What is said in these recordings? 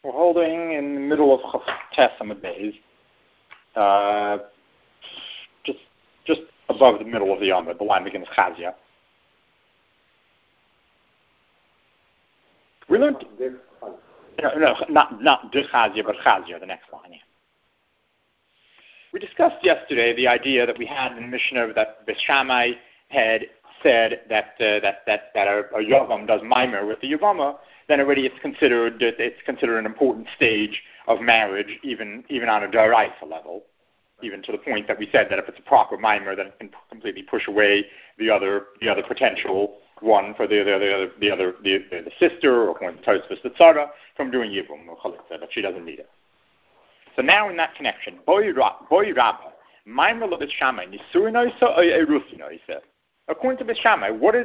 We're holding in the middle of Testament days, just above the middle of the Amud. The line begins Chazia. We learned not de Chazia, but Chazia, the next line. Yeah. We discussed yesterday the idea that we had in the Mishnah that Beis Shammai had said that a Yavam does Maimer with the Yavama, then already it's considered an important stage of marriage, even on a Daraisa level, even to the point that we said that if it's a proper Maimer, then it can completely push away the other potential one for the sister, or according to Tosfos the Tzara, from doing Yibum or Chalitza, that she doesn't need it. So now in that connection, Boi Rabba, Maimer lo Beis Shammai, Nisurin Oisa or Erusin Oisa? According to Beis Shammai, what's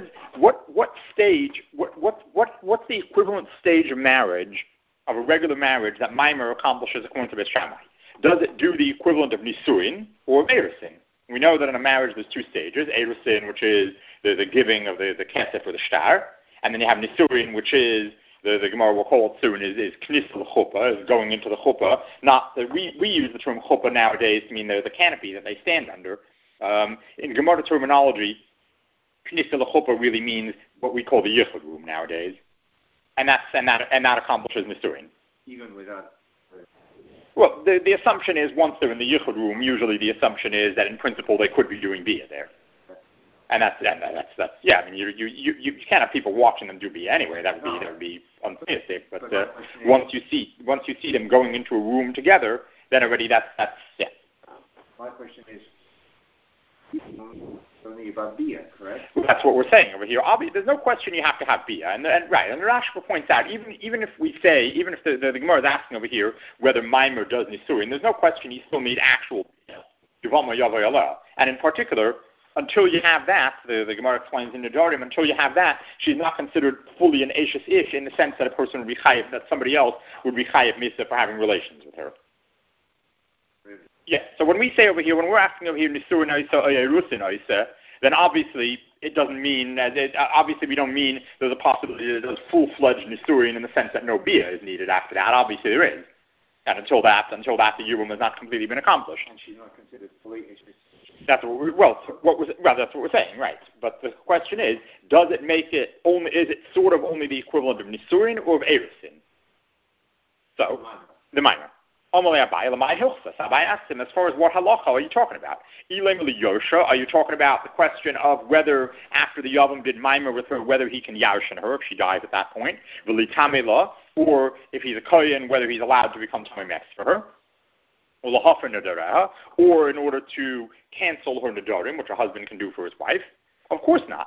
the equivalent stage of marriage, of a regular marriage, that Maimer accomplishes according to Beis Shammai? Does it do the equivalent of Nisuin or Erusin? We know that in a marriage there's two stages: Erusin, which is the giving of the kesef or the shtar, and then you have Nisuin, which is the Gemara will call it soon is Knis l'chuppah, is going into the chuppah. We use the term chuppah nowadays to mean the canopy that they stand under. In Gemara terminology, Knis l'chuppah really means what we call the yichud room nowadays, and that accomplishes Nisuin. Even without. Well, the assumption is once they're in the yichud room, usually the assumption is that in principle they could be doing bia there. And that's yeah. I mean, you can't have people watching them do bia anyway. That would be untheistic. But once you see them going into a room together, then already that's yeah. My question is only about bia, correct? Well, that's what we're saying over here. There's no question you have to have bia, and right. And the Rashba points out even if the Gemara is asking over here whether Maimer does Nisuin, there's no question you still need actual bia. And in particular, until you have that, the Gemara explains in Nedarim, until you have that, she's not considered fully an Eishes Ish in the sense that a person would be chayiv, that somebody else would be chayiv misa for having relations with her. Yeah. So when we say over here, when we're asking over here Nisuin Oisa or Erusin Oisa, then obviously it doesn't mean obviously we don't mean there's a possibility that there's full-fledged Nisuin in the sense that no bia is needed after that. Obviously there is. And until that, the Yibum has not completely been accomplished. And she's not considered fully Eishes. That's what we're saying, right? But the question is, does it make it only? Is it sort of only the equivalent of Nisuin or of Erusin? So the minor. Abai asked him, as far as what halacha are you talking about? Are you talking about the question of whether after the Yavam did Maimer with her, whether he can yarshin her if she dies at that point, or if he's a kohen, whether he's allowed to become Tomei for her? Or in order to cancel her nedarim, which a husband can do for his wife? Of course not.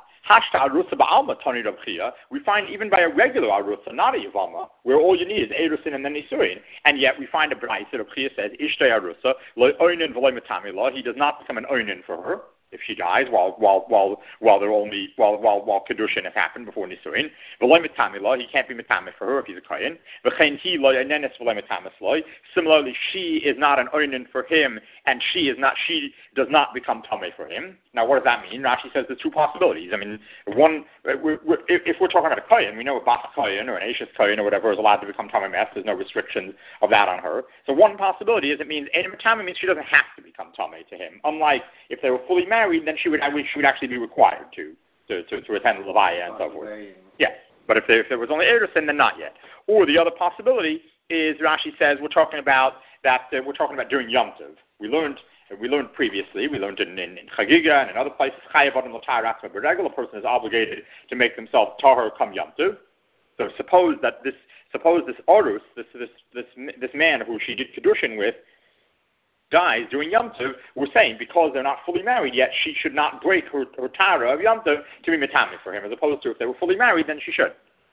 We find even by a regular arusa, not a yavama, where all you need is erusin and then nisuin, and yet we find a brayse that Abchia says ishtay arusa lo oinen v'lo metamila. He does not become an oinen for her if she dies while kedushin has happened before nisuin. V'lo metamila, he can't be metame for her if he's a kohen. V'chein he lo yanenes v'lo metamis lo. Similarly, she is not an oinen for him, and she does not become tameh for him. Now, what does that mean? Rashi says there's two possibilities. I mean, one, if we're talking about a kohen, we know a bas kohen or an ashes kohen or whatever is allowed to become tameh mes. There's no restrictions of that on her. So one possibility is it means tameh means she doesn't have to become tameh to him. Unlike if they were fully married, then she would actually be required to attend the levaya and so forth. Yes, but if there was only erusin, then not yet. Or the other possibility is Rashi says we're talking about during Yom Tov. We learned previously, in Chagiga and in other places, a regular person is obligated to make themselves tahor come Yom Tov. So suppose this Orus, this man who she did Kedushin with, dies during Yom Tov, we're saying because they're not fully married yet, she should not break her Tara of Yom Tov to be metame for him, as opposed to if they were fully married, then she should.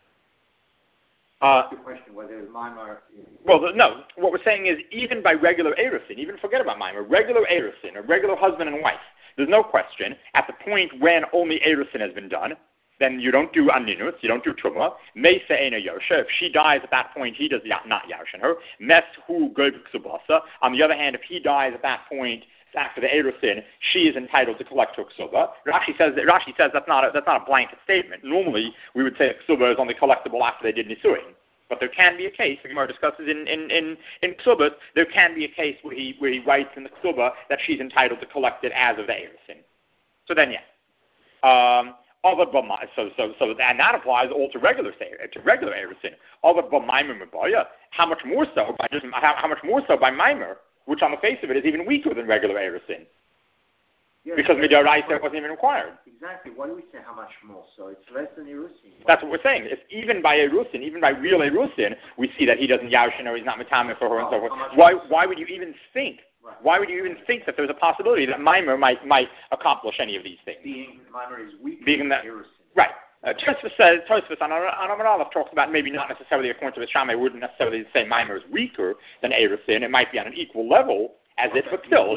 The question whether it's Maimer. Well, no. What we're saying is even by regular erusin, even forget about Maimer, regular erusin, a regular husband and wife, there's no question at the point when only erusin has been done, then you don't do aninus, you don't do truma. Meisa ena yarsha. If she dies at that point, he does not yarshin her. Mes hu goy ksubasa. On the other hand, if he dies at that point after the erusin, she is entitled to collect her ksuba. Rashi says that's not a blanket statement. Normally, we would say ksuba is only collectible after they did nisuin. But there can be a case, the Gemara discusses in Ksubas, there can be a case where he writes in the Ksuba that she's entitled to collect it as of the Erusin. So then, yes. And that applies all to regular Erusin. How much more so by Maimer, which on the face of it is even weaker than regular Erusin. Yes, because Midoraisa wasn't even required. Exactly. Why do we say how much more? So it's less than Erusin. That's what we're saying. If even by Erusin, even by real Erusin, we see that he doesn't Yarshin or he's not Matame for her and so forth. Why would you even think? Right. Why would you even think that there's a possibility that Maimer might accomplish any of these things? Being Maimer is weaker than Erusin. Right. Tosfos says, on Amar Aleph talks about maybe not necessarily according to the Shammai wouldn't necessarily say Maimer is weaker than Erusin. It might be on an equal level as it, but still,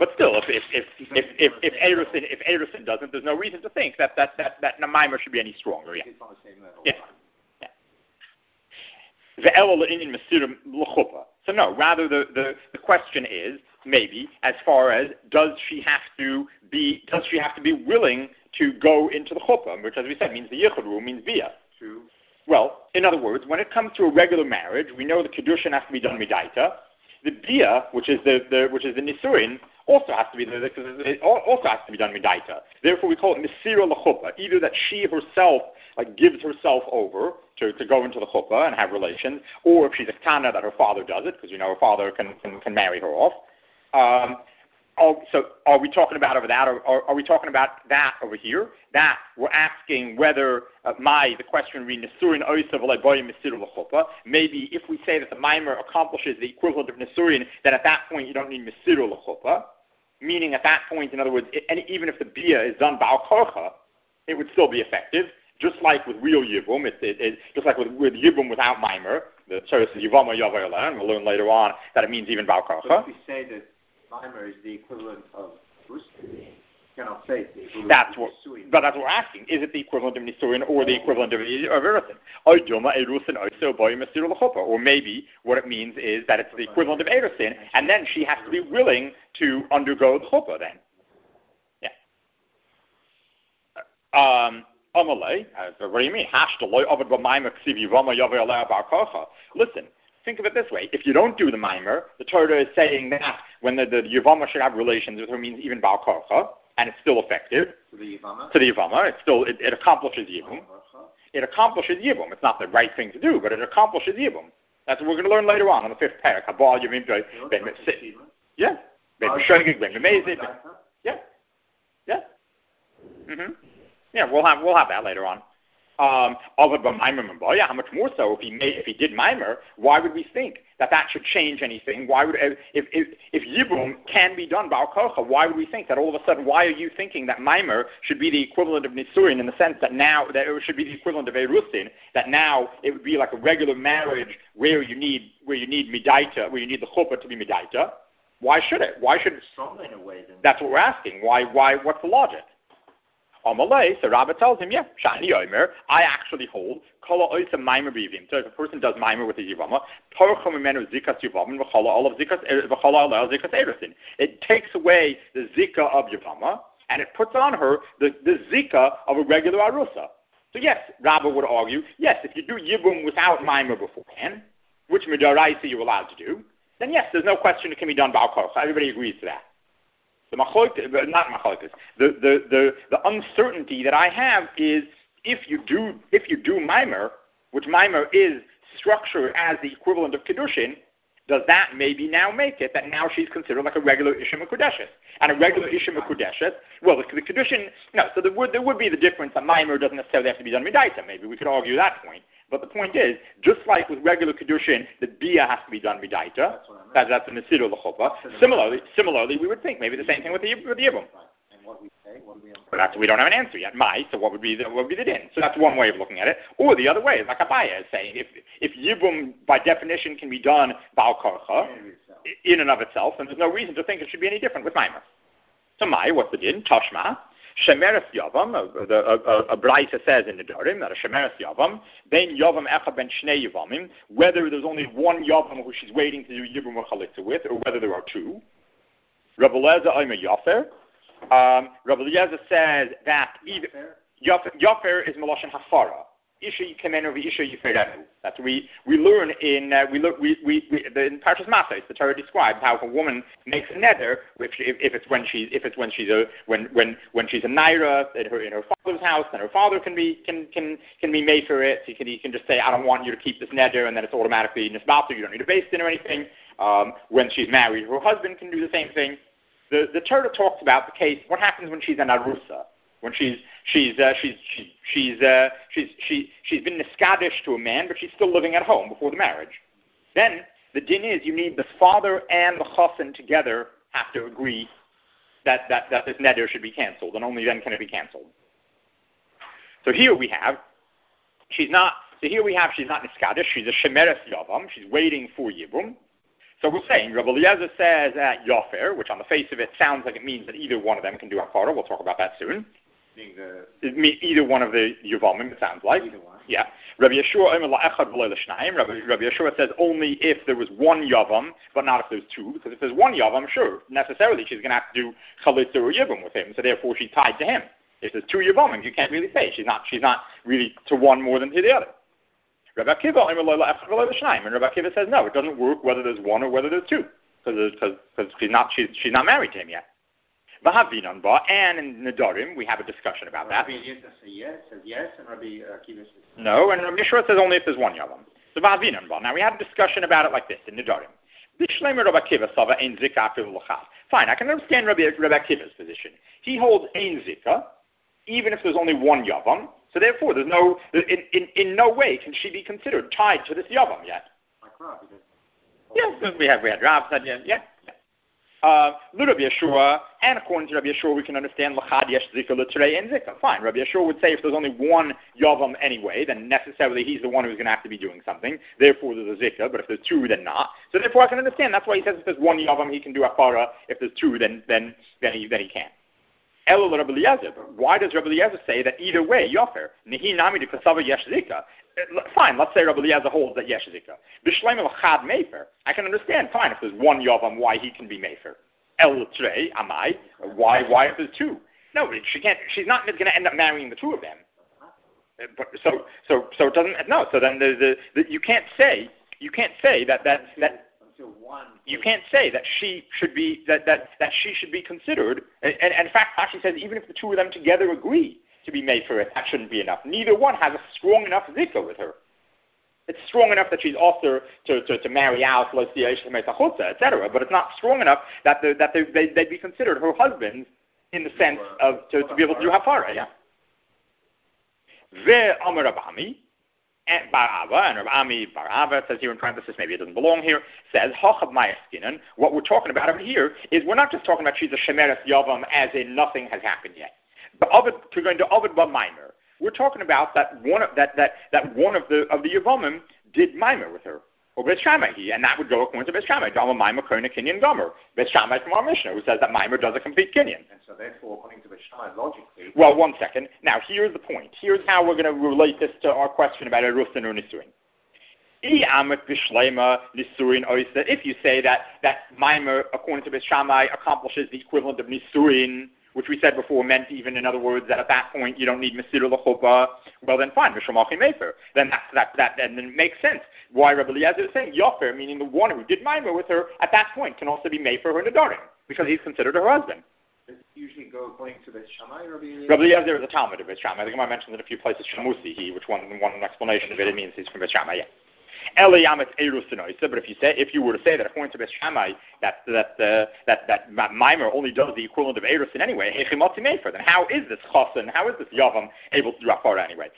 if Erusin doesn't, there's no reason to think that Maimer should be any stronger. Yeah. It's on the same level. Yeah. So no, rather the question is maybe as far as does she have to be willing to go into the chuppah, which as we said means the yichud means bia. True. Well, in other words, when it comes to a regular marriage, we know the kedushin has to be done midaita. The bia, which is the nisuin, also has to be done midaita. Therefore, we call it misira l'chuppah. Either that she herself gives herself over to go into the chuppah and have relations, or if she's a kana that her father does it, because her father can marry her off. So are we talking about over that, or are we talking about that over here? That we're asking whether the question would be Nisurin Oisav Boyim Misir L'chuppah. Maybe if we say that the Maimer accomplishes the equivalent of Nisurin, then at that point you don't need Misir L'chuppah. Meaning at that point, in other words, even if the Bia is done Ba'al Korcha, it would still be effective. Just like with real Yibum, just like with Yibum without Maimer, the Torah says Yivama Yavar Elan, we'll learn later on that it means even Ba'al Korcha. So if we say that Maimer is the equivalent of Nisurin, cannot say it's the equivalent that's of Nisurin. But that's what we're asking. Is it the equivalent of Nisurin or the equivalent of Erusin? Or maybe what it means is that it's the equivalent of Erusin, and then she has to be willing to undergo the chuppah then. Yeah. What do you mean? Listen, think of it this way. If you don't do the Maimer, the Torah is saying that when the Yavama should have relations with her means even Ba'al Korcha, and it's still effective. To the Yavama, it accomplishes Yibum. It accomplishes Yibum. It's not the right thing to do, but it accomplishes Yibum. That's what we're going to learn later on the fifth parak. Yeah. Yeah. Mm-hmm. Yeah, we'll have that later on. How much more so if he did Maimer? Why would we think that should change anything? Why would if Yibum can be done Ba'al Korcha? Why would we think that all of a sudden? Why are you thinking that Maimer should be the equivalent of Nisurin in the sense that now that it should be the equivalent of Erusin? That now it would be like a regular marriage where you need midaita, where you need the chuppah to be midaita. Why should it? Why should it? Stronger in a way than that's what we're asking. Why? What's the logic? So Rabbi tells him, Shani Omer, I actually hold, Kala Oisa Maimer Bivim. So if a person does Maimer with his Yivama, Torchum Imenu Zikas Yivamim, V'chala Olav Zikas Erusin. It takes away the Zika of Yivama, and it puts on her the Zika of a regular Arusa. So yes, Rabbi would argue, yes, if you do Yibum without Maimer beforehand, which Midoraisa you're allowed to do, then yes, there's no question it can be done Ba'al Korcha. Everybody agrees to that. The uncertainty that I have is if you do Maimer, which Maimer is structured as the equivalent of Kedushin, does that maybe now make it that now she's considered like a regular Isha Mekudeshes? And a regular Isha Mekudeshes, well, the Kedushin, no, so there would be the difference that Maimer doesn't necessarily have to be done Midaita. Maybe we could argue that point. But the point is, just like with regular Kedushin, the Bia has to be done Midaita. That's the Nesiru L'chuppah. Similarly, we would think maybe the same thing with the Yibum. And what we say, we don't have an answer yet. So what would be the din? So that's one way of looking at it. Or the other way is like Abaya is saying, if Yibum by definition can be done Ba'al Korcha in and of itself, then there's no reason to think it should be any different with Maimer. So what's the din? Tashma. Shemeres Yavam, a Braisa says in the Dorim that a Shemeres Yavam, ben Yavam Echa ben Shnei Yavamim, whether there's only one Yavam who she's waiting to do Yibum or Chalitza with, or whether there are two. Rabbi Eliezer Omer Yafer. Rabbi Eliezer says that Yafer is Meloshen Hafara. Isha Yikemenu v'Isha Yiferenu. That's we learn in in Parshas Matos. The Torah describes how if a woman makes a neder, if it's when she's a naira in her father's house, then her father can be made for it. He can just say, I don't want you to keep this neder, and then it's automatically nisbatu. You don't need a beis din or anything. When she's married, her husband can do the same thing. The Torah talks about the case. What happens when she's an arusa? When she's been niskadish to a man, but she's still living at home before the marriage. Then the din is you need the father and the chassan together have to agree that this neder should be canceled, and only then can it be canceled. So here we have she's not niskadish. She's a shemeres yavam. She's waiting for yibum. So we're saying Rabbi Eliezer says at Yofer, which on the face of it sounds like it means that either one of them can do Hafara. We'll talk about that soon. Either one of the Yuvamim, it sounds like. Either one. Yeah. Rabbi Yeshua says only if there was one Yavam, but not if there's two. Because if there's one Yavam, sure, necessarily she's going to have to do Chalitza or Yibam with him. So therefore she's tied to him. If there's two Yavamim, you can't really say. She's not really to one more than to the other. Rabbi Akiva, and Rabbi Akiva says no, it doesn't work whether there's one or whether there's two, because she's not married to him yet. And in Nedarim, we have a discussion about that. Rabbi Eliezer says yes, and Rabbi Akiva says no, and Rabbi Yeshua says only if there's one Yavam. So now we had a discussion about it like this in Nedarim. Fine, I can understand Rabbi Akiva's position. He holds ein zika, even if there's only one Yavam. So therefore, there's no in no way can she be considered tied to this Yavam yet. like Rabbi. Yes, we had Rav said yeah. Rabbi Yeshua, and according to Rabbi Yeshua, we can understand l'chad yesh zika l'trei and zika. Fine, Rabbi Yeshua would say if there's only one Yavam anyway, then necessarily he's the one who's going to have to be doing something. Therefore, there's a zika. But if there's two, then not. So therefore, I can understand. That's why he says if there's one Yavam, he can do Hafara. If there's two, then he can't. Elul Rabbi Eliezer. Why does Rabbi Eliezer say that either way, Yofer? Nehi nami de kasava yesh zika. Fine, let's say Rabbi Eliezer holds that yesh zika. B'shleim l'chad mefer. I can understand. Fine, if there's one Yavam, why he can be mefer. El trei amai. Why if there's two? No, she can't. She's not going to end up marrying the two of them. But so it doesn't. No. So then you can't say that. You can't say that she should be that she should be considered. And in fact, Rashi says even if the two of them together agree to be made for it, that shouldn't be enough. Neither one has a strong enough zika with her. It's strong enough that she's also to marry out, etc. But it's not strong enough that they'd be considered her husbands in the sense of to be able to do hafara. Yeah. Ve'amar Rabami. And Barava, and Rabbi Barava says here in parenthesis, maybe it doesn't belong here, says, Hochab Mayaskinan, what we're talking about over here is we're not just talking about she's a Shemeres Yavam as in nothing has happened yet. But we're going to Ovid B'Maimer. We're talking about that one of the Yavamim did Maimer with her. Or Beis Shammai, and that would go according to Beis Shammai. Dama Maimer Kona Kinyan Gomer. Beis Shammai from our Mishnah, who says that Maimer does a complete Kinyan. And so therefore, according to Beis Shammai, logically... Well, one second. Now, here's the point. Here's how we're going to relate this to our question about Erusin or Nisuin. If you say that Maimer, according to Beis Shammai, accomplishes the equivalent of Nisuin, which we said before meant even, in other words, that at that point you don't need Mesirah L'Chuppah, well then fine, Mishramachim Mefer. Then then it makes sense why Rabbi Eliezer is saying Yofer, meaning the one who did Maimer with her, at that point can also be Mefer her Nedarim, because he's considered her husband. Does it usually go according to Beis Shammai, Rabbi Eliezer? Rabbi Eliezer is a Talmud of Beis Shammai. I think I mentioned it a few places, Shamusi, which one explanation of it means he's from Beis Shammai, yeah. But if you were to say that according to Beis Shammai that Maimer only does the equivalent of Erusin anyway, then how is this Chassan, how is this Yavam able to do Hafara anyway?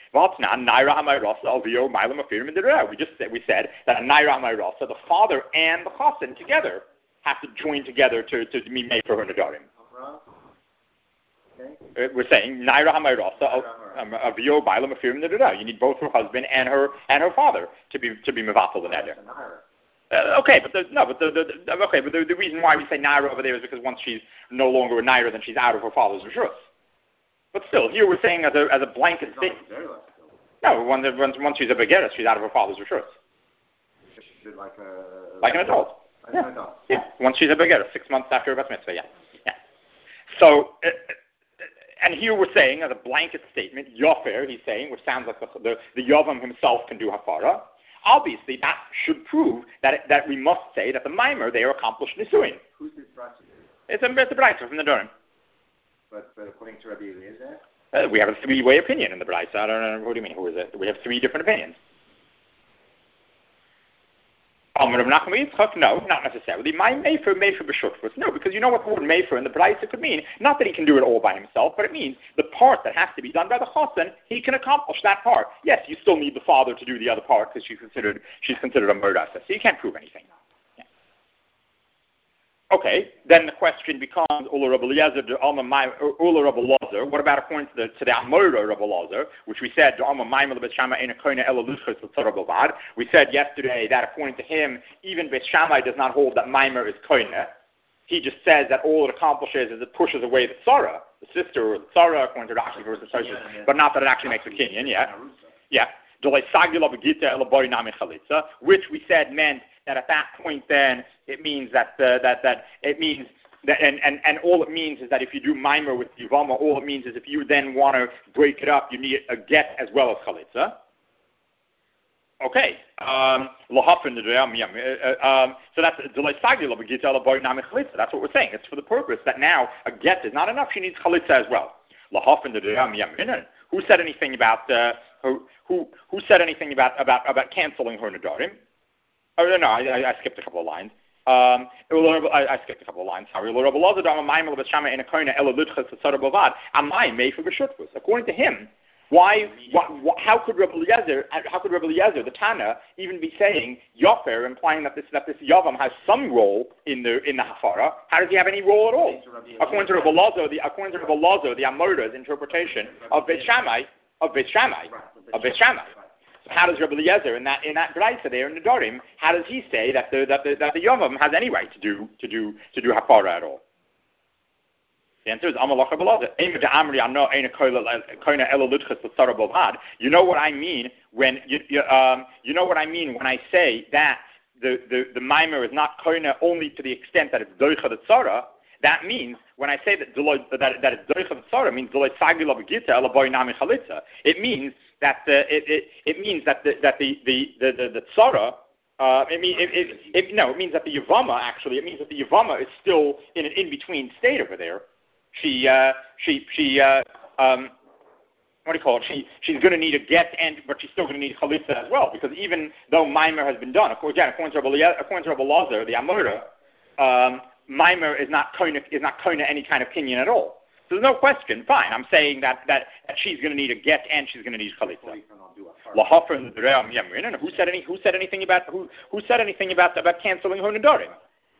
We said that a Naira Hamayrasa, the father and the Chassan together have to join together to be made for her Nedarim. Okay. We're saying Naira Hamayrasa, Avio Bailam Afirim Nedara. You need both her husband and her father to be Mevatel the Neder. But the reason why we say Naira over there is because once she's no longer a Naira, then she's out of her father's Rishus. But still, here we're saying as a blanket thing. No, once she's a Begeris, she's out of her father's Rishus. Like an adult. Yeah. Once she's a Begeris, 6 months after her Bat Mitzvah, yeah. So, and here we're saying, as a blanket statement, Yofer, he's saying, which sounds like the Yavam himself can do Hafara. Obviously, that should prove that we must say that the Maimer, they are accomplished Nisuin. Who's this Brisa? It's a Brisa from the Durham. But According to Rabbi Eliezer? We have a three-way opinion in the Brisa. I don't know, what do you mean, who is it? We have three different opinions. No, not necessarily. My Mefer b'shutfus. No, because you know what the word Mefer in the Brisa could mean? Not that he can do it all by himself, but it means the part that has to be done by the Chassan, he can accomplish that part. Yes, you still need the father to do the other part because she's considered a murder. So you can't prove anything. Yeah. Okay, then the question becomes Ula Rabbi Eliezer, Ula Rabbi Lazar. What about according to the Amora Rabbi Lazar, which we said we said yesterday that according to him, even Beis Shammai does not hold that Maimer is koine. He just says that all it accomplishes is it pushes away the tzara, the sister or the tzara, according to Rashi versus Tosfos, but not that it actually makes a kinyan. Yeah. Which we said meant that at that point, then it means that and all it means is that if you do Maimer with Yivama, all it means is if you then want to break it up, you need a get as well as Chalitza. Okay. So that's that's what we're saying. It's for the purpose that now a get is not enough. She needs Chalitza as well. Who said anything about who said anything about canceling her Nadarim? Oh no, I skipped a couple of lines. I skipped a couple of lines. Sorry. According to him, how could Rabbi Eliezer, the Tana, even be saying Yofer, implying that this Yavam has some role in the Hafara? How does he have any role at all? According to Rabbi Eliezer, the Amora's interpretation of Beis Shammai. So how does Rabbi Eliezer in that Brisa there in the Dorim? How does he say that the Yavam has any right to do Hafara at all? The answer is Amalach Rabbi Eliezer. You know what I mean when you know what I mean when I say that the Maimer is not koina only to the extent that it's doicha the tzara. That means when I say that it's doicha the tzara means it means that it means that the tzara. It means that the Yavama actually. It means that the Yavama is still in an in-between state over there. What do you call it? She's going to need a get, but she's still going to need chalitza as well, because even though Maimer has been done, according to Rabbi Lazar, the Amora, Maimer is not koina any kind of kinyan at all. So there's no question. Fine, I'm saying that she's going to need a get and she's going to need chalitza. Who said anything about canceling her nedarim?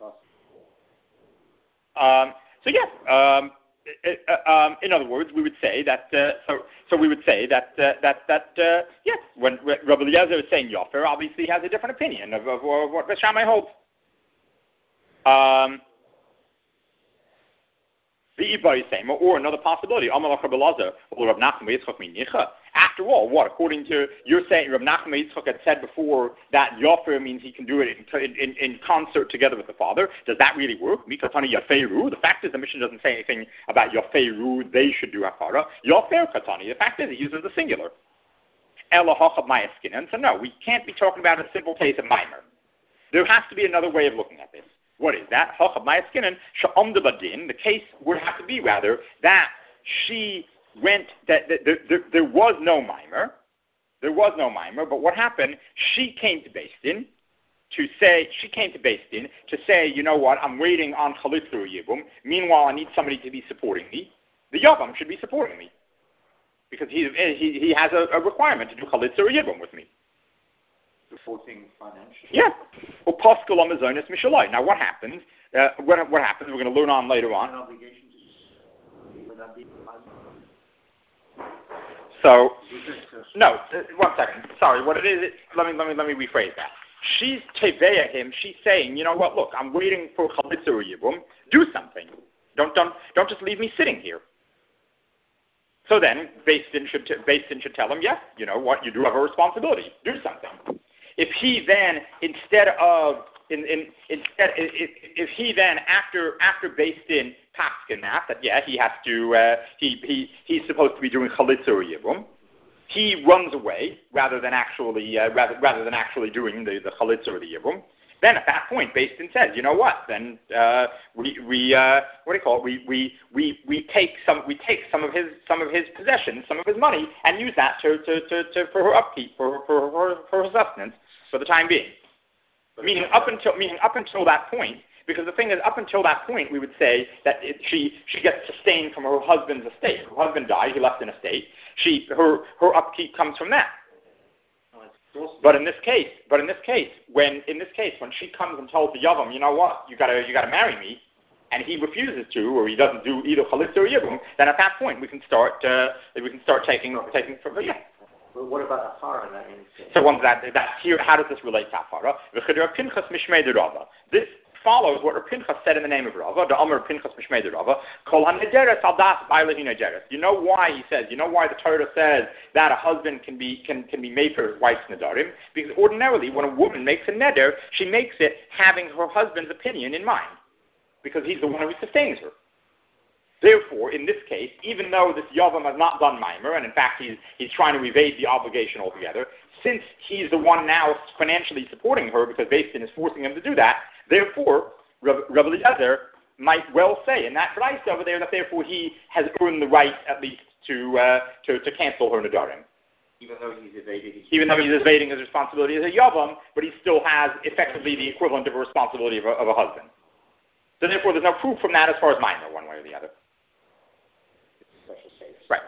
In other words, we would say that. When Rabbi Eliezer is saying Yofer, obviously he has a different opinion of what Beis Shammai holds. Or another possibility. After all, what? According to you're saying, Rav Nachman Yitzchak had said before that Yofer means he can do it in concert together with the father. Does that really work? Mikatani Yafeiru. The fact is, the mission doesn't say anything about Yafeiru. They should do Hafara. Yofer Katani. The fact is, it uses the singular. Ela Hachab Mayaskinan. So no, we can't be talking about a simple case of Maimer. There has to be another way of looking at this. What is that? Hachab Mayaskinan. Sha'om Badin. The case would have to be rather that she went that there was no Maimer. There was no Maimer, but what happened? She came to Beis Din to say, you know what? I'm waiting on Chalitza or Yibum. Meanwhile, I need somebody to be supporting me. The Yavam should be supporting me because he has a requirement to do Chalitza or Yibum with me. Supporting financially. Yeah. Or Pascal on the Zonis Mishalai. Now, what happens? What happens? We're going to learn on later on. An obligation to that be. So, no, 1 second. Sorry, what it is, let me rephrase that. She's teveya him, she's saying, you know what, look, I'm waiting for Chalitza or Yibum, do something. Don't just leave me sitting here. So then, Beis Din should tell him, yes, you know what, you do have a responsibility, do something. If he then, if he then, after Beis Din paskin that yeah, he has to he's supposed to be doing chalitza or yibum. He runs away rather than actually doing the chalitza or the yibum. Then at that point, Beis Din says, you know what? Then we take some of his possessions, some of his money, and use that to for her upkeep, for her sustenance for the time being. Meaning up until that point, because the thing is, up until that point, we would say that she gets sustained from her husband's estate. Her husband died; he left an estate. Her upkeep comes from that. But in this case, when she comes and tells the Yavam, you know what, you gotta marry me, and he refuses to, or he doesn't do either chalitza or yibum, then at that point we can start taking from her. Yeah. But what about Afara in that instance? So that's here. How does this relate to Afara? This follows what Rav Pinchas said in the name of Rava, the Amar Pinchas Mishmei Rava, Kol HaNederes Al Das Ba'alehi Nederes. You know why he says? You know why the Torah says that a husband can be made for his wife's nedarim? Because ordinarily, when a woman makes a neder, she makes it having her husband's opinion in mind, because he's the one who sustains her. Therefore, in this case, even though this Yavam has not done Maimer, and in fact he's trying to evade the obligation altogether, since he's the one now financially supporting her because Beis Din is forcing him to do that, therefore, Rav Eliezer might well say in that price over there that therefore he has earned the right at least to cancel her nedarim. Even though he's evading his responsibility as a Yavam, but he still has effectively the equivalent of a responsibility of a husband. So therefore there's no proof from that as far as Maimer, one way or the other. Right.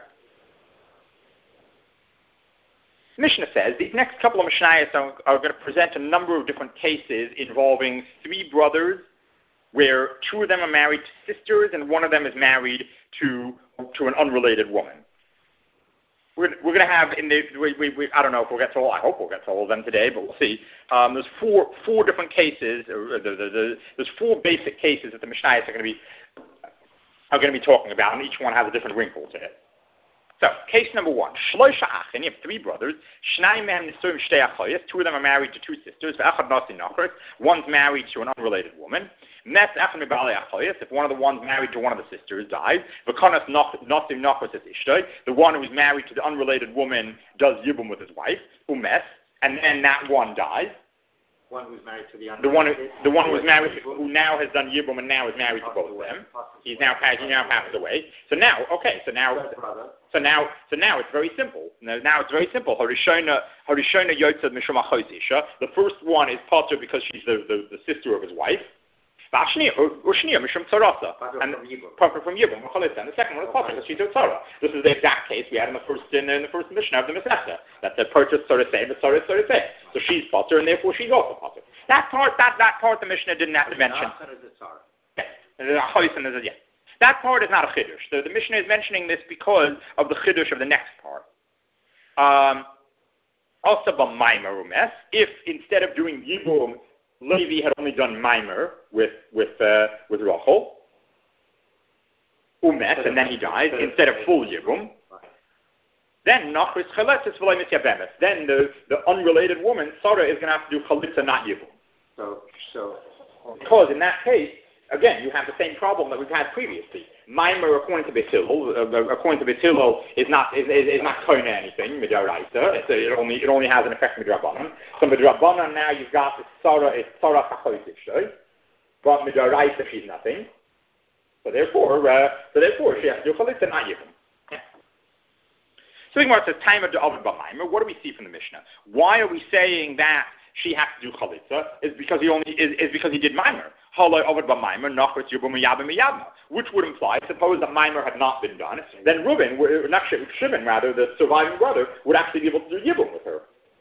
Mishnah says these next couple of Mishnayos are going to present a number of different cases involving three brothers, where two of them are married to sisters and one of them is married to an unrelated woman. We're going to have in the I don't know if we'll get to all. I hope we'll get to all of them today, but we'll see. There's four different cases. There's four basic cases that the Mishnayos are going to be talking about, and each one has a different wrinkle to it. So, case number one, Shloisha Achin, you have three brothers, Shnai Mehem Nisuim Shtei Achoyos, two of them are married to two sisters, Ve'echad Nasi Nachris, one's married to an unrelated woman, Nes Echad Mibali Achoyos, if one of the ones married to one of the sisters dies, V'konas Nasi Nachris is Ishtoi, the one who is married to the unrelated woman does Yibum with his wife, Umes, and then that one dies. One who's married to the one who's married, who now has done Yibum and now is married to both of them. He now passes away. So now it's very simple. Now it's very simple. Harishona Yotzad Mishum Achosisha. The first one is Potter because she's the sister of his wife. Mishum Tzarasa. And Potter from Yibum. And the second one is Potter because she's a Tzara. This is the exact case we had in the first Mishnah of the Masechta. That the purchase Tzaraseh, but Tzaraseh. So she's Potter and therefore she's also Potter. That part the Mishnah didn't have to mention. Yes. That part is not a chiddush. The Mishnah is mentioning this because of the chiddush of the next part. Also, b'maimer umes, if instead of doing Yibum, Levi had only done Maimer with Rachel, umes, and then he dies instead of full Yibum. Then Nachris chalitza v'lo misyabemes. Then the unrelated woman Sarah is going to have to do chalitza, not Yibum. So because in that case, again, you have the same problem that we've had previously. Maimer, according to Beis Hillel, is not koine anything midoraisa. It only has an effect midrabanan. So midrabanan now you've got the Sarah chachoisishtoi, but midoraisa she's nothing. So therefore she has to do chalitza, not yibum. So Gemara says time of the Ovid b'Maimer. What do we see from the Mishnah? Why are we saying that she has to do chalitza? Is because he did Maimer. Which would imply, suppose that Maimer had not been done, then Shimon, the surviving brother, would actually be able to do Yibum with her.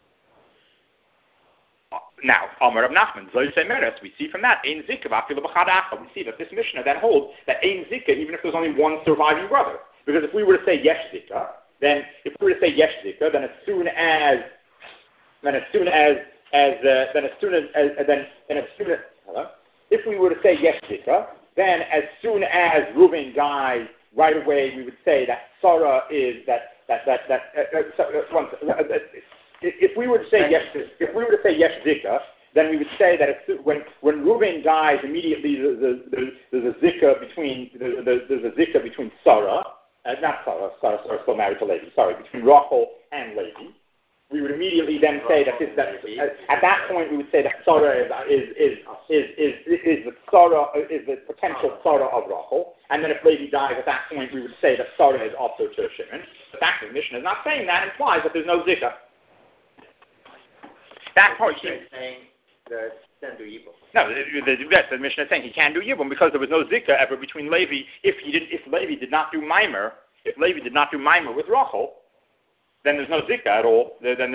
Now, Amar of Nachman, we see from that, Ein Zika, we see that this Mishnah then holds that Ein Zika, even if there's only one surviving brother. Because if we were to say Yesh Zika, then as soon as if we were to say Yesh Zika, then as soon as Reuven dies, right away we would say that Sarah is if we were to say Yesh Zika, then we would say that when Reuben dies, immediately there's a zikah between Sarah, not Sarah, Sarah's still married to Levi, between Rachel and Levi. We would immediately then say that at that point we would say that Sarah is the potential Sarah of Rachel, and then if Levi dies at that point we would say that Sarah is also to Shimon. The fact that the Mishnah is not saying that implies that there's no zikah. That part is saying that can do Yibum. No, the Mishnah is saying he can do Yibum because there was no zikah ever between Levi. If Levi did not do Mimer, with Rachel, then there's no zikah at all. Then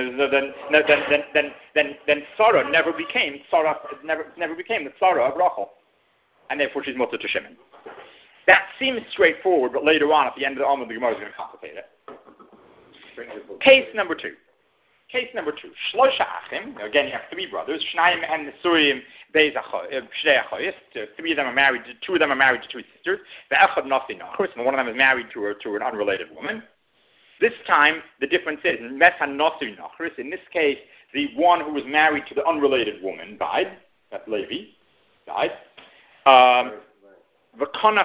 Sarah never became the Sarah of Rachel, and therefore she's mutter to Shimon. That seems straightforward, but later on at the end of the Amud, the Gemara is going to complicate it. Case number two. Shlosha Achim. Again, you have three brothers. Shnayim and Nesurim Beis Shnei Achayis. Two of them are married to two sisters. The Echad Nasi Nachris, and one of them is married to an unrelated woman. This time, the difference is Mesan Nasi Nachris. In this case, the one who was married to the unrelated woman died. That's Levi. Died. One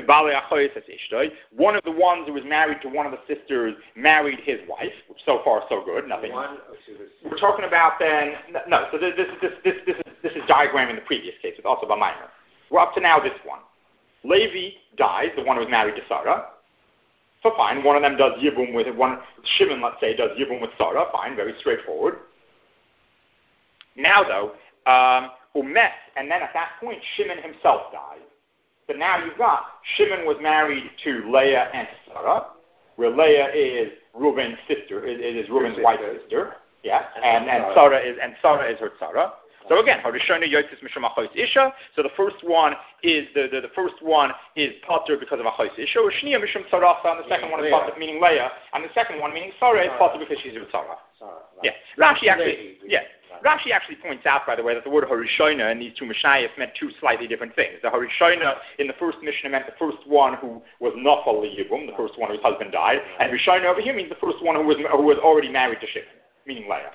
of the ones who was married to one of the sisters married his wife, which so far so good. Nothing. We're talking about then. No. So this is diagramming the previous case. It's also about minor. We're up to now this one. Levi dies. The one who was married to Sarah. So fine. One of them does yibum with one. Shimon, let's say, does yibum with Sarah. Fine. Very straightforward. Now though, Umet, and then at that point, Shimon himself dies. So now you've got Shimon was married to Leah and Sarah, where Leah is Reuben's sister, is Reuben's wife's sister, yeah, and Sarah is her Sarah. So again, Harishona Yotzis Mishum Achos Isha. So the first one is the first one is Potter because of Achos Isha. Shnia Mishum Sarasa, and the second one is Potter meaning Leah, and the second one meaning Sarah is Potter because she's with Sarah. Yeah, Rashi actually points out, by the way, that the word Harishona in these two Mishnayos meant two slightly different things. The Harishona in the first Mishnah meant the first one who was Nafal Yibum, the first one whose husband died, and Rishona over here means the first one who was already married to Shimon, meaning Leah.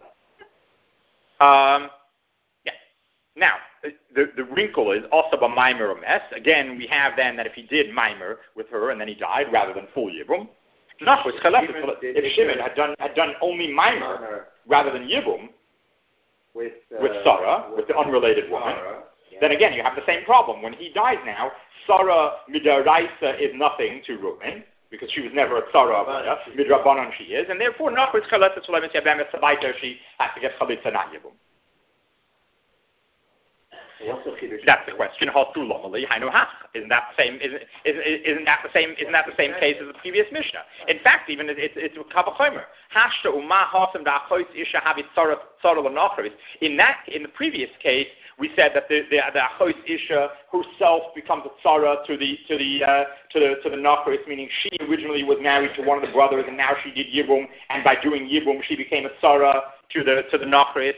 Now, the wrinkle is also a mimer a mess. Again, we have then that if he did mimer with her and then he died rather than full Yibum, if Shimon had done only mimer rather than Yibum, with Sarah, with the unrelated woman, then again you have the same problem. When he dies now, Sarah midaraisa is nothing to Reuben because she was never a Sarah of Leah. Midrabanan she is, and therefore nachris chalitza tzulamis yabem esabaita she has to get chalitza not Yibum. That's the question. Isn't that the same? Isn't that the same case as the previous Mishnah? In fact, even it's Kavachomer. In the previous case, we said that the Achos Isha herself becomes a tzara to the Nachris, meaning she originally was married to one of the brothers, and now she did Yibum, and by doing Yibum, she became a tzara to the Nachris.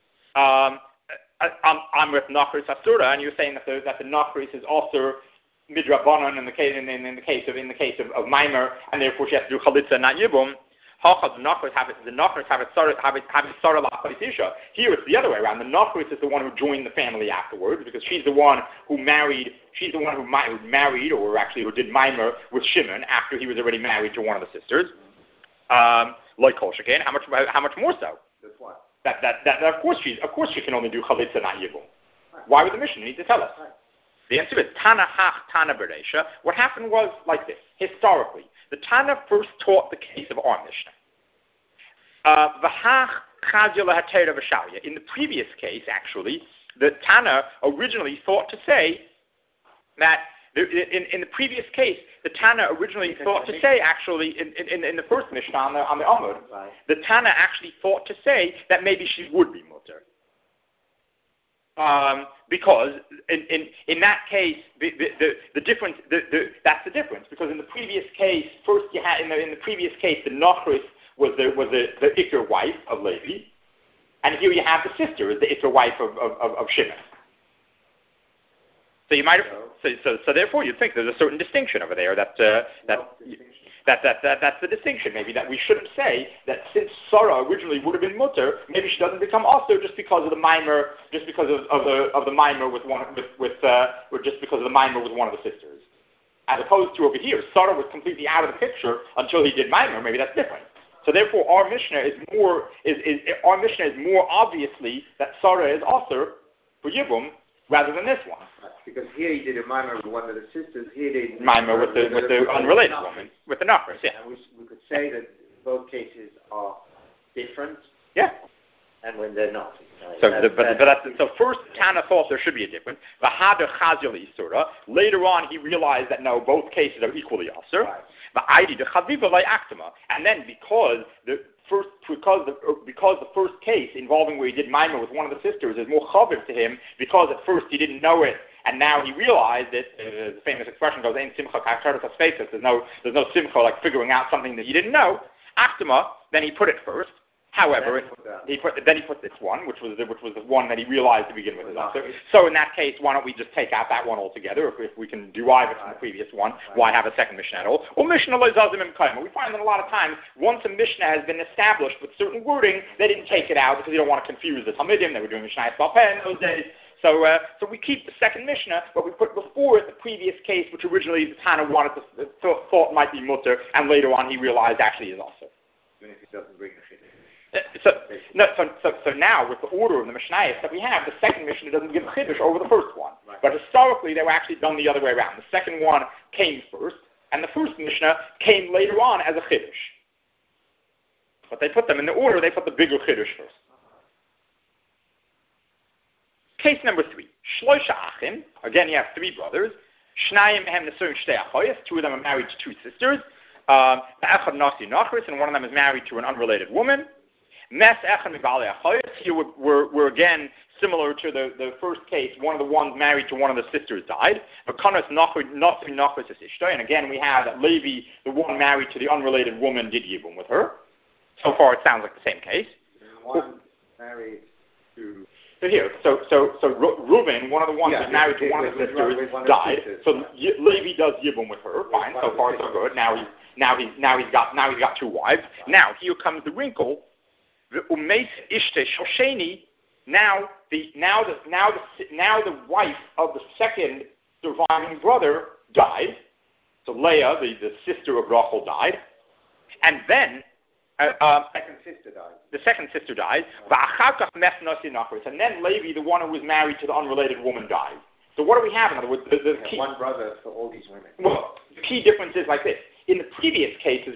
I'm with Nachris Asura, and you're saying that the Nachris is also midrabanan in the case of Mimer, and therefore she has to do chalitza, not Yibum. The Nachris have it Sarah la'achos isha. Here it's the other way around. The Nachris is the one who joined the family afterwards because she's the one who married. She's the one who married, or actually who did Mimer with Shimon after he was already married to one of the sisters. Like Kol Sheken, how much more so? That's why. That of course she can only do chalitza, not yibum. Why would the Mishnah need to tell us? The answer is Tana Hach Tana Bereisha. What happened was like this. Historically, the Tana first taught the case of our Mishnah. V'hach Chazia Lahatera V'Shavya. In the previous case, actually, the Tana originally thought to say that in the previous case, the Tana originally thought to say, actually, in the first Mishnah on the Amud, the Tana actually thought to say that maybe she would be mutter. Because in that case, the difference, that's the difference. Because in the previous case, first you had in the previous case, the Nachris was the Iker wife of Levi, and here you have the sister, the Iker wife of Shimon. So you might have, so therefore you'd think there's a certain distinction over there that That's the distinction. Maybe that we shouldn't say that since Sarah originally would have been mutter, maybe she doesn't become also just because of the mimer, just because of the mimer with one or just because of the mimer with one of the sisters, as opposed to over here, Sarah was completely out of the picture until he did mimer. Maybe that's different. So therefore, our Mishnah is more obviously that Sarah is also for Yibum rather than this one. Because here he did a mimer with one of the sisters. Here they did mimer with the unrelated woman, with the Nachris. Yeah. And we could say that both cases are different. Yeah. And when they're not. So first, Tana thought there should be a difference. Later on, he realized that no, both cases are equally asur. And then because the first case involving where he did mimer with one of the sisters is more chaviv to him, because at first he didn't know it, and now he realized it. The famous expression goes, "Ein simcha k'acharas hasfeises." There's no simcha like figuring out something that you didn't know. Achtama, then he put it first. However, he put this one, which was the one that he realized to begin with. So in that case, why don't we just take out that one altogether? If we can derive it from the previous one, why have a second Mishnah at all? Or Mishnah loizazim im kaima. We find that a lot of times, once a Mishnah has been established with certain wording, they didn't take it out because they don't want to confuse the Talmidim. They were doing Mishnah Balpeh in those days. So we keep the second Mishnah, but we put before it the previous case, which originally the Tana thought might be mutter, and later on he realized actually is also. Even if he doesn't bring the shit. So now, with the order of the Mishnayos that we have, the second Mishnah doesn't give a chiddush over the first one. Right. But historically, they were actually done the other way around. The second one came first, and the first Mishnah came later on as a chiddush. But they put them in the order, they put the bigger chiddush first. Case number 3. Shloisha achim. Again, you have 3 brothers. Shnayim mehem nesuim shtei achoyos. 2 of them are married to 2 sisters. Echad nasi nachris, and one of them is married to an unrelated woman. Mes echad mibale achoyos. Here we're again similar to the first case. One of the ones married to one of the sisters died. V'kanos nasi nachris is ishtoi. And again, we have that Levi, the one married to the unrelated woman, did yibum with her. So far, it sounds like the same case. One married to. So Reuben, one of the ones who's married to one of the sisters, died. So Levi does yibum with her. Fine, so far so good. Now he's got 2 wives. Now here comes the wrinkle. Now the wife of the second surviving brother died. So Leah, the sister of Rachel, died, and then. The second sister died. And then Levi, the one who was married to the unrelated woman, died. So what do we have? In other words, the key, one brother for all these women. Well, the key difference is like this. In the previous cases,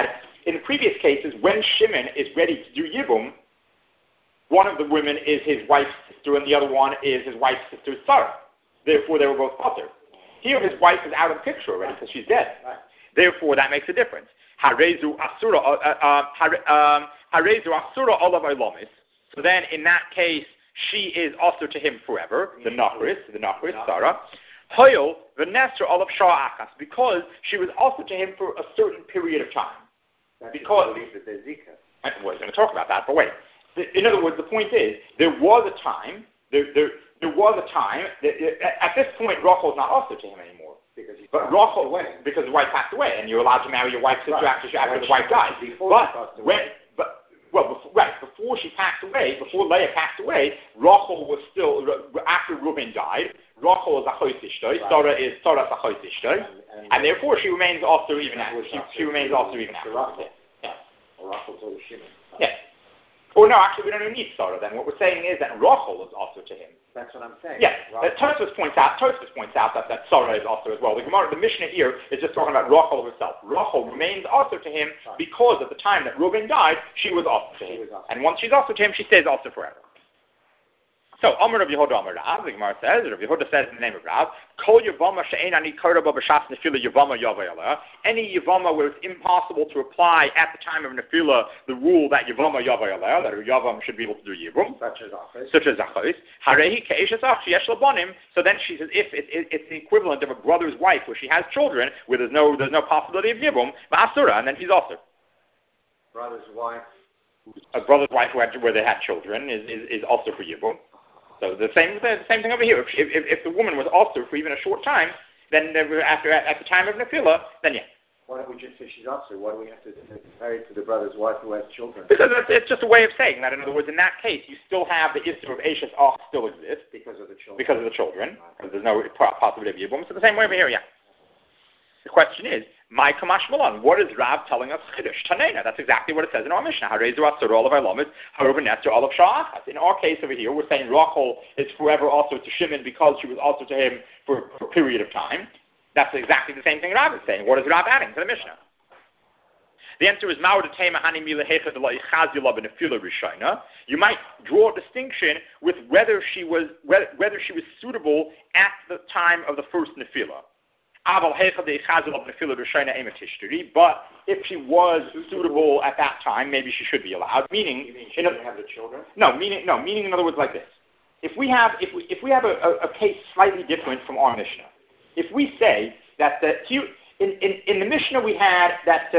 when Shimon is ready to do Yibum, one of the women is his wife's sister, and the other one is his wife's sister's Sarah. Therefore, they were both potter. Here, his wife is out of the picture already because she's dead. Right. Therefore, that makes a difference. Harezu asura olav olamis. So then, in that case, she is also to him forever. The nachris, Sarah. Hoyel v'nesra olav shah achas, because she was also to him for a certain period of time. Because we're going to talk about that, but wait. In other words, the point is, there was a time. There was a time. At this point, Rachel is not also to him anymore. Because his wife passed away, and you're allowed to marry your wife's sister after the wife died. Before she passed away, before Leah passed away, Rachel was still, after Reuben died, Rachel is a choisishtoi, Sarah is a choisishtoi, and therefore she remains also even after. She remains also even after. Yeah. Rachel told Shimon. Yes. Or no, actually, we don't even need Sarah then. What we're saying is that Rachel is also to him. That's what I'm saying. Yes. Tosfos points out that Sarah is also as well. The Mishnah here is just talking about Rachel herself. Rachel remains also to him because at the time that Reuben died, she was also to him. And once she's also to him, she stays also forever. So, Amar Rav Yehuda Amar Rav, the Gemara says, Rav Yehuda says in the name of Rav, Kol Yavama she'ein ani karaba b'shas nefila Yavama yavayala. Any Yavama where it's impossible to apply at the time of nefila the rule that Yavama yavayala, that a Yavam should be able to do Yibum, such as Achos. Harehi ke'eshes ach sheyesh labanim. So then she says, if it's the equivalent of a brother's wife where she has children, where there's no possibility of Yibum, ma'asura, and then she's also. Brother's wife. A brother's wife where they had children is also for Yibum. So the same thing over here. If the woman was also for even a short time, then at the time of Nefila, then yeah. Why don't we just say she's also? Why do we have to marry to the brother's wife who has children? Because it's just a way of saying that. In other words, in that case, you still have the issue of Eishes Ach still exists. Because of the children. Because there's no possibility of Yibum. So the same way over here, yeah. The question is, my Kamash Malan, what is Rav telling us? Chiddush Tanena. That's exactly what it says in our Mishnah. Harezu Asur all of our Lamed, however Nestor all of Sha'achas. In our case over here, we're saying Rachel is forever also to Shimon because she was also to him for a period of time. That's exactly the same thing Rav is saying. What is Rav adding to the Mishnah? The answer is you might draw a distinction with whether she was suitable at the time of the first nefila. But if she was suitable at that time, maybe she should be allowed. Meaning, you mean she didn't have the children? Meaning in other words like this. If we have a case slightly different from our Mishnah, if we say that in the Mishnah we had that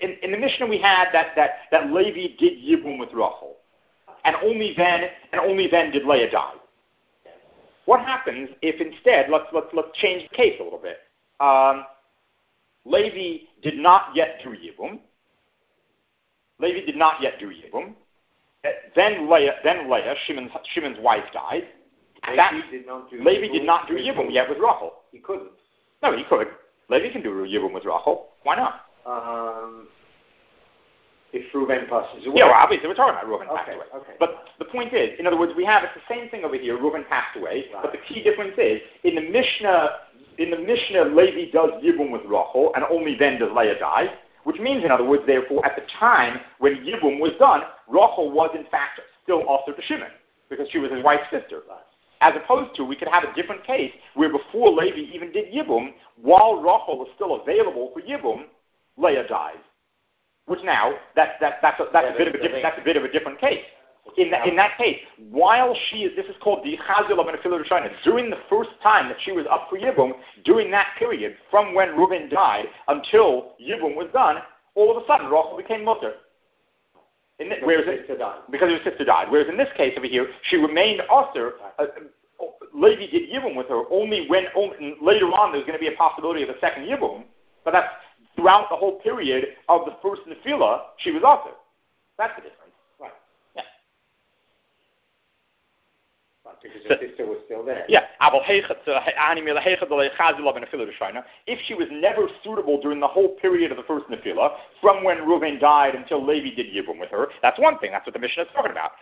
Levi did Yibum with Rachel, and only then did Leah die. What happens if instead let's change the case a little bit? Levi did not yet do Yibum. Then Leah, Shimon's wife, died. Levi did not do Yibum yet with Rachel. He couldn't. No, he could. Levi can do Yibum with Rachel. Why not? If Reuven passes away. Yeah, well, obviously we're talking about Reuven passed away. Okay. But the point is, in other words, it's the same thing over here. Reuven passed away. Right. But the key difference is, in the Mishnah, Levi does Yibum with Rachel, and only then does Leah die. Which means, in other words, therefore, at the time when Yibum was done, Rachel was in fact still also to Shimon, because she was his wife's sister. Right. As opposed to, we could have a different case where before Levi even did Yibum, while Rachel was still available for Yibum, Leah dies. Which now, that's a bit of a different case. In that case, while this is called the Chazil of Nefilah Rishona, during the first time that she was up for Yibum, during that period, from when Reuben died until Yibum was done, all of a sudden Rachel became mutter. Because her sister died. Whereas in this case over here, she remained usher. Levi did Yibum with her only when later on there's going to be a possibility of a second Yibum, but that's throughout the whole period of the first Nefilah, she was usher. That's the difference. Right. Yeah. Because her sister was still there. Yeah. If she was never suitable during the whole period of the first Nefilah, from when Reuven died until Levi did Yibum with her, that's one thing. That's what the Mishnah is talking about.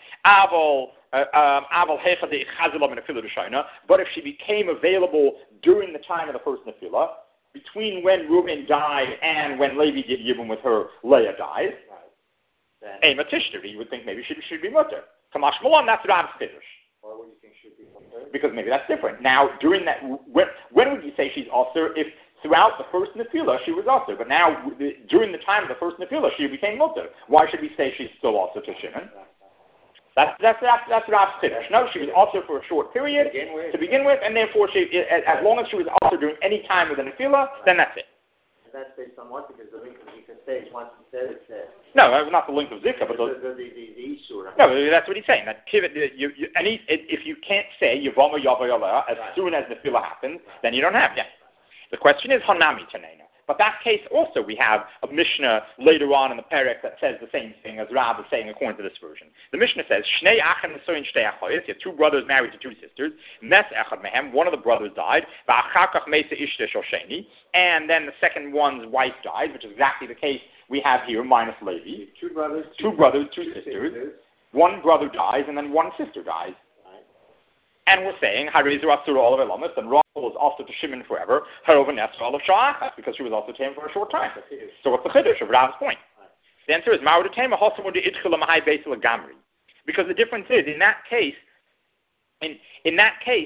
But if she became available during the time of the first Nefilah, between when Reuven died and when Levi did Yibum with her, Leah died, then you would think maybe she should be mutter. Kamash Malan, that's Rav's Chiddush. Why would you think she would be mutter? Because maybe that's different. Now, during that, when would you say she's usher? If throughout the first Nefilah she was usher, but now during the time of the first Nefilah she became mutter. Why should we say she's still usher to Shimon? That's Rav's Chiddush. No, she was usher for a short period to begin with, and therefore as long as she was usher during any time of the Nefilah, then that's it. And that's based on what? Because the link of Zika stays once it said it said. No, not the link of Zika, but the Isur. No, that's what he's saying. That if you can't say Yavama Yavayala as soon as Nefilah happens, then you don't have it. The question is Hanami Tanena. But that case also, we have a Mishnah later on in the Perek that says the same thing as Rav is saying according to this version. The Mishnah says, Shnei Achen Nesoin Shtei Achoyes, you have two brothers married to two sisters, Mes Echad Mehem, one of the brothers died, V'achakach Meisa Ishte Shosheni, and then the second one's wife died, which is exactly the case we have here, minus Levi. Two brothers, two sisters. One brother dies, and then one sister dies. And we're saying, Harizu Asura all of Elamis, and Rachel was also to Shimon forever, Harovan Esther all of Sha'achas, because she was also to him for a short time. So what's the Chiddush of Rav's point? The answer is, Ma'udatema Hosamu de Itchila Mahai Beisel Gamri. Because the difference is, in that case, she's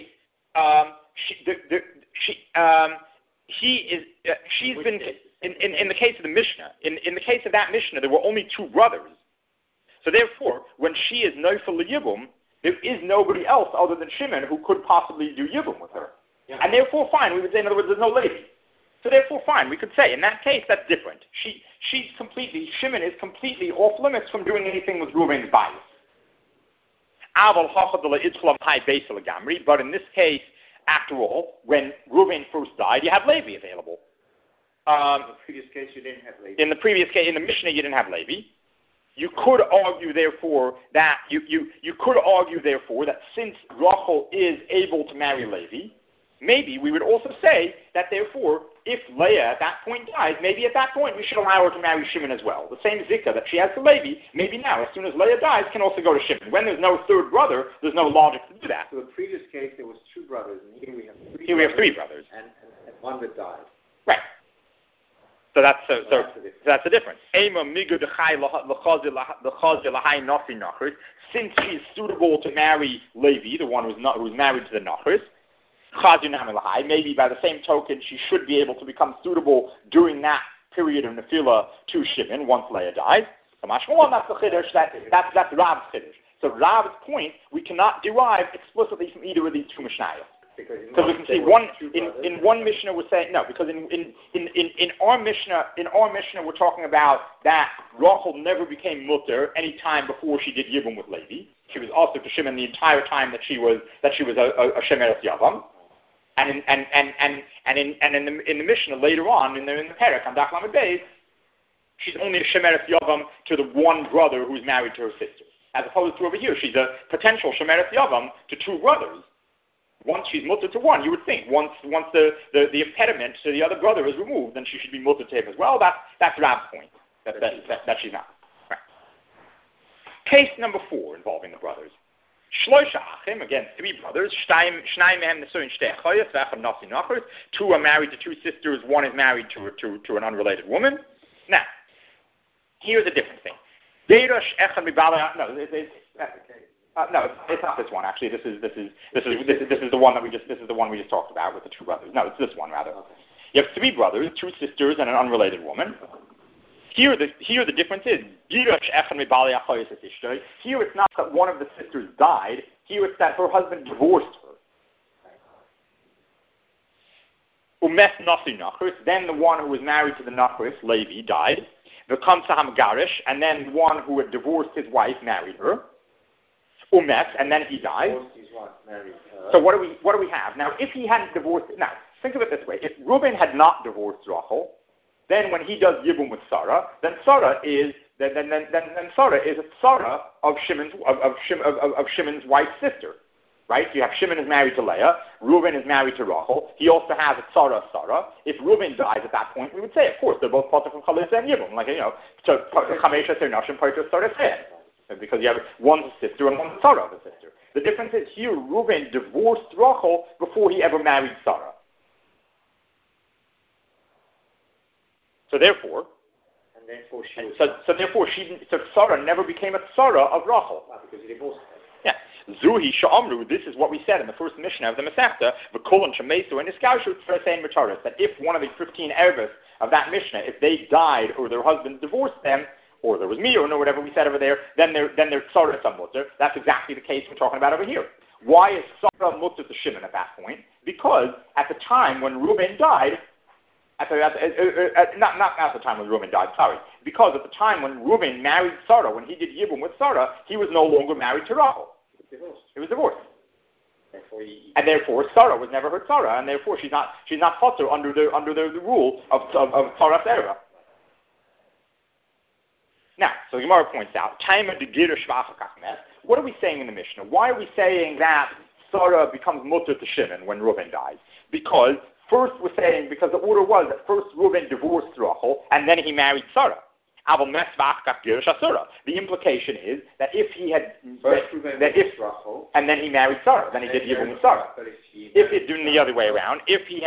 been, in the case of the Mishnah, in the case of that Mishnah, there were only two brothers. So therefore, when she is Neufel Yibum, there is nobody else other than Shimon who could possibly do Yibum with her. Yeah. And therefore, fine, we would say, in other words, there's no lady. So therefore, fine, we could say, in that case, that's different. Shimon is completely off limits from doing anything with Reuven's bias. But in this case, after all, when Reuven first died, you have Levi available. In the previous case, you didn't have Levi. In the previous case, in the Mishnah, you didn't have Levi. You could argue, therefore, that since Rachel is able to marry Levi, maybe we would also say that, therefore, if Leah at that point dies, maybe at that point we should allow her to marry Shimon as well. The same zikah that she has to Levi, maybe now, as soon as Leah dies, can also go to Shimon. When there's no third brother, there's no logic to do that. So in the previous case, there was two brothers, and here we have three. Here we have three brothers, and one that died. Right. So that's the difference. Since she's suitable to marry Levi, the one who's married to the Nachris, maybe by the same token, she should be able to become suitable during that period of Nefilah to Shimon once Leah dies. That's the Chiddush. That's Rav's Chiddush. So Rav's point we cannot derive explicitly from either of these two Mishnayos. Because we can see in one Mishnah we're saying no, because in our Mishnah we're talking about that Rachel never became mutter any time before she did Yibum with Levi. She was also to Shimon the entire time that she was a Shemeres Yavam. And in the Mishnah later on in the Perek on Daf Lamed Beis, she's only a Shemeres Yavam to the one brother who's married to her sister, as opposed to over here she's a potential Shemeres Yavam to two brothers. Once she's mutter to one, you would think once the impediment to the other brother is removed, then she should be mutter to him as well. That's Rav's point that she's not. Right. Case number 4 involving the brothers. Shloisha Achim, again, 3 brothers. Two are married to 2 sisters. One is married to an unrelated woman. Now, here's a different thing. No, it's not this one. Actually, this is the one we just talked about with the 2 brothers. No, it's this one rather. You have 3 brothers, 2 sisters, and an unrelated woman. Here the difference is here it's not that one of the sisters died. Here it's that her husband divorced her. Then the one who was married to the Nachris, Levi, died. And then one who had divorced his wife married her. And then he died. So what do we have? Now, if he hadn't divorced, now, think of it this way. If Reuben had not divorced Rachel, then when he does Yibum with Sarah, then Sarah is a Sarah of Shimon's wife's sister. Right? You have Shimon is married to Leah, Reuben is married to Rachel. He also has a Sarah. If Reuben dies at that point, we would say, of course, they're both part of Chalitza and Yibum. So Chamesha Ternashim Partos Sarah said. Because you have one's a sister and one's a Sarah of a sister. The difference is here, Reuben divorced Rachel before he ever married Sarah. So therefore Sarah never became a Sarah of Rachel. Because he divorced her. Yeah. Zuhi Sha'amru, this is what we said in the first Mishnah of the Masechta, V'kolon Shemesu and Iskaushu Tzeresein Mataris, that if one of the 15 Erevos of that Mishnah, if they died or their husbands divorced them, or there was Miyun or whatever we said over there, then they're Tzara some mutter. That's exactly the case we're talking about over here. Why is Sarah mutter to Shimon at that point? Because at the time when Reuben died, not at the time when Reuben died, sorry. Because at the time when Reuben married Sarah, when he did Yibum with Sarah, he was no longer married to Rachel. He was divorced. And therefore Sarah was never her Sarah, and therefore she's not potter under the rule of Sarah's era. Now, so the Gemara points out, what are we saying in the Mishnah? Why are we saying that Sarah becomes mutter to Shimon when Reuben dies? Because first we're saying, because the order was that first Reuben divorced Rachel, and then he married Sarah. The implication is that if he had Rachel, and then he married Sarah, then he did Yibum with Sarah. If it's doing the other way around,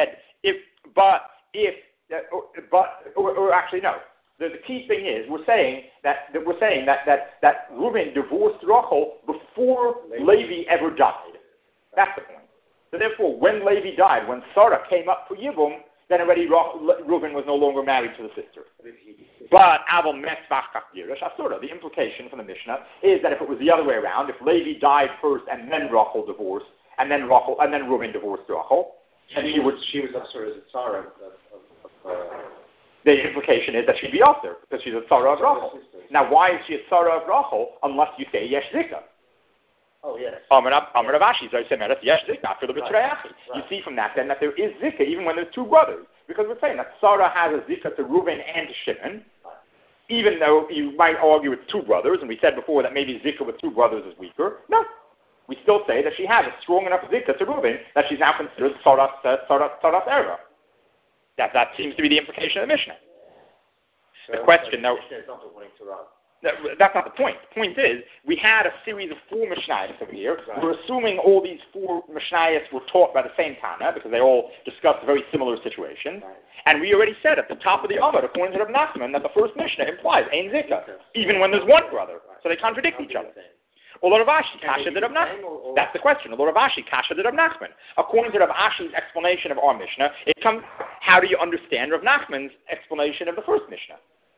actually no. The key thing is we're saying that Reuben divorced Rachel before Levi ever died. That's the point. So therefore, when Levi died, when Sarah came up for Yibum, then already Reuben was no longer married to the sister. But the implication from the Mishnah is that if it was the other way around, if Levi died first and then Rachel divorced, and then Reuben divorced Rachel, she was also as a Sarah of the implication is that she'd be off there because she's a Sarah of Rachel. Now, why is she a Sarah of Rachel unless you say Yesh Zika? Oh, yes. You see from that then that there is Zika even when there's 2 brothers. Because we're saying that Sarah has a zika to Reuven and to Shimon, even though you might argue it's two brothers, and we said before that maybe zika with two brothers is weaker. No. We still say that she has a strong enough zika to Reuven that she's now considered Saras Erva. That seems to be the implication of the Mishnah. So the question, though... That's not the point. The point is, we had a series of 4 Mishnayos over here. Right. We're assuming all these 4 Mishnayos were taught by the same Tana, because they all discussed a very similar situation. Right. And we already said at the top of the Amud, according to Rav Nachman, that the first Mishnah implies Ein Zika, even when there's one brother. Right. So they contradict each other. Although Rav Ashi, Kasha did Rav Nachman. That's the question. Although Rav Ashi, Kasha did Rav Nachman. According to Rav Ashi's explanation of our Mishnah, it comes, how do you understand Rav Nachman's explanation of the first Mishnah?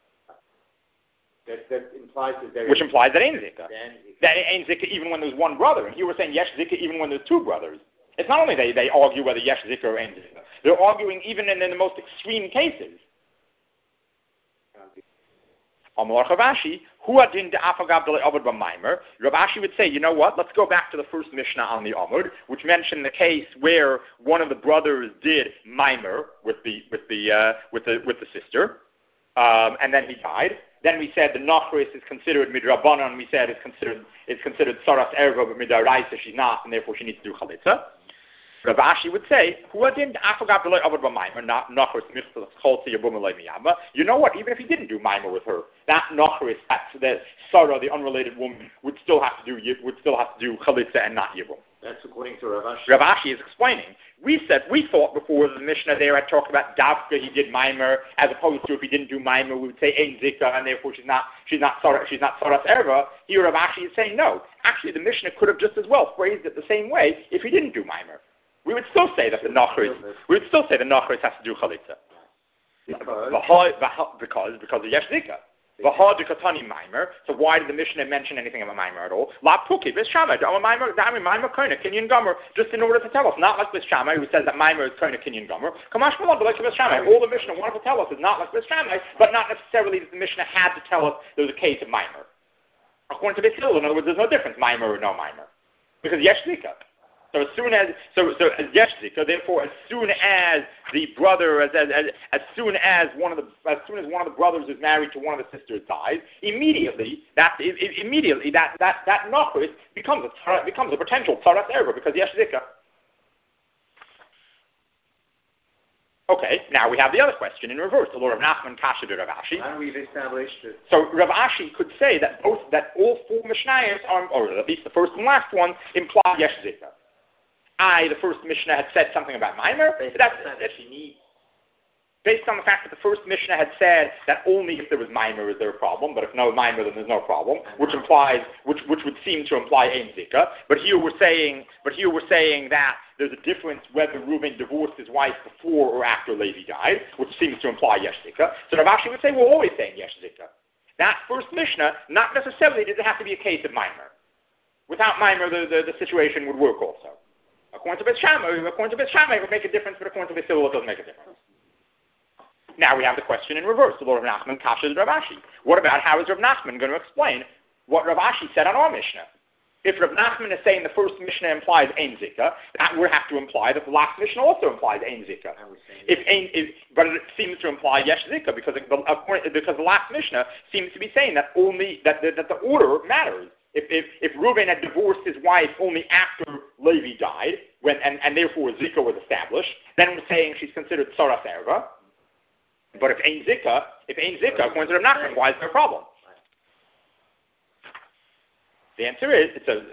That implies that there which implies that ain't Zika. That ain't Zika even when there's one brother. And you were saying Yesh Zika even when there's 2 brothers. It's not only they argue whether Yesh Zika or ain't Zika. They're arguing even in the most extreme cases. Amar Rav Ashi, Rav Ashi would say, you know what? Let's go back to the first Mishnah on the Amud, which mentioned the case where one of the brothers did Maimer with the sister, and then he died. Then we said the Nachris is considered midrabanan. We said it's considered Saras Erva, but midaraisa she's not, and therefore she needs to do Chalitza. Rav Ashi would say, you know what? Even if he didn't do Maimer with her, that Nachris, that Sarah, the unrelated woman, would still have to do Chalitza and not Yibum. That's according to Rav Ashi. Rav Ashi is explaining. We thought before the Mishnah there had talked about Davka, he did Maimer, as opposed to if he didn't do Maimer, we would say Ein Zika, and therefore she's not Saras Erva. Here Rav Ashi is saying no. Actually, the Mishnah could have just as well phrased it the same way if he didn't do Maimer. We would still say that the Nachris has to do Chalitza. Because of Yesh Zika. So why did the Mishnah mention anything about Maimer at all? Just in order to tell us, not like Bis Shammai who says that Maimer is Koina Kinyan Gomer. All the Mishnah wanted to tell us is not like Bis Shammai, but not necessarily that the Mishnah had to tell us there was a case of Maimer. According to Bis Hillel, in other words, there's no difference, Maimer or no Maimer, because Yesh Zika. So as Yesh Zika, therefore, as soon as the brother, as soon as one of the brothers is married to one of the sisters dies, immediately that Nachris becomes a potential Tzaras Erva because Yesh Zika. Okay, now we have the other question in reverse. The Lord of Nachman, Kasha de Rav Ashi. And we've established it. So Rav Ashi could say that all 4 Mishnayos, or at least the first and last one, imply Yesh Zika. The first Mishnah had said something about Maimer. Based on the fact that the first Mishnah had said that only if there was Maimer is there a problem, but if no Maimer then there's no problem, which would seem to imply Ein Zika. But here we're saying that there's a difference whether Reuven divorced his wife before or after Levi died, which seems to imply Yesh Zika. So Rav Ashi would say we're always saying Yesh Zika. That first Mishnah, not necessarily does it have to be a case of Maimer. Without Maimer, the situation would work also. According to Bis Shammai, it would make a difference, but according to Bis Hillel, it doesn't make a difference. Now we have the question in reverse. The Lord of Nachman, Kasha is Rav Ashi. What about how is Rav Nachman going to explain what Rav Ashi said on our Mishnah? If Rav Nachman is saying the first Mishnah implies Ein Zika, that would have to imply that the last Mishnah also implies Ein Zika. But it seems to imply Yesh Zika because the last Mishnah seems to be saying that only that the order matters. If Reuven had divorced his wife only after Levi died, and therefore Zika was established, then we're saying she's considered Saras Erva. But if Ein Zika, according to Rav Nachman, why is there a problem? The answer is,